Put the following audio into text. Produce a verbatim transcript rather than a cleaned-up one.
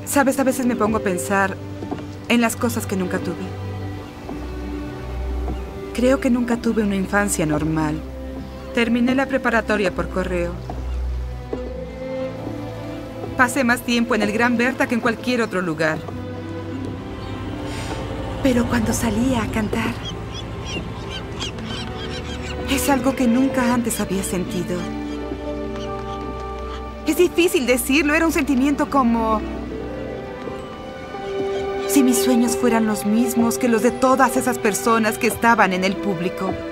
Sabes, a veces me pongo a pensar en las cosas que nunca tuve. Creo que nunca tuve una infancia normal. Terminé la preparatoria por correo. Pasé más tiempo en el Gran Berta que en cualquier otro lugar. Pero cuando salía a cantar, es algo que nunca antes había sentido. Es difícil decirlo, era un sentimiento como si mis sueños fueran los mismos que los de todas esas personas que estaban en el público.